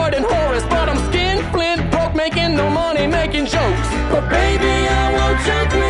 Howard and Horace, but I'm skin flint broke, making no money, making jokes. But baby, I won't joke